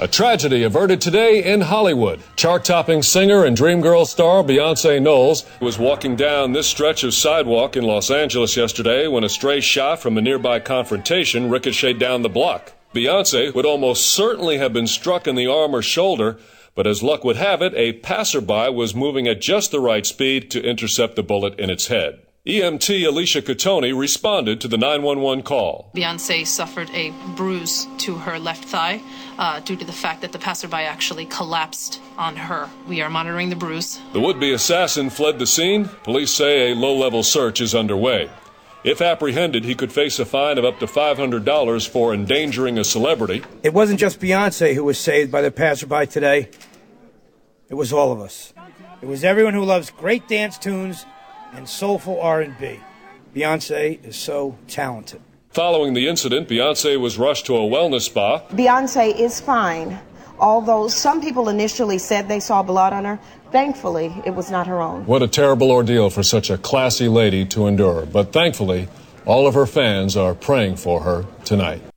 A tragedy averted today in Hollywood. Chart-topping singer and Dreamgirls star Beyonce Knowles was walking down this stretch of sidewalk in Los Angeles yesterday when a stray shot from a nearby confrontation ricocheted down the block. Beyonce would almost certainly have been struck in the arm or shoulder, but as luck would have it, a passerby was moving at just the right speed to intercept the bullet in its head. EMT Alicia Catoni responded to the 911 call. Beyonce suffered a bruise to her left thigh due to the fact that the passerby actually collapsed on her. We are monitoring the bruise. The would-be assassin fled the scene. Police say a low-level search is underway. If apprehended, he could face a fine of up to $500 for endangering a celebrity. It wasn't just Beyonce who was saved by the passerby today. It was all of us. It was everyone who loves great dance tunes and soulful R&B. Beyonce is so talented. Following the incident, Beyonce was rushed to a wellness spa. Beyonce is fine, although some people initially said they saw blood on her. Thankfully, it was not her own. What a terrible ordeal for such a classy lady to endure. But thankfully, all of her fans are praying for her tonight.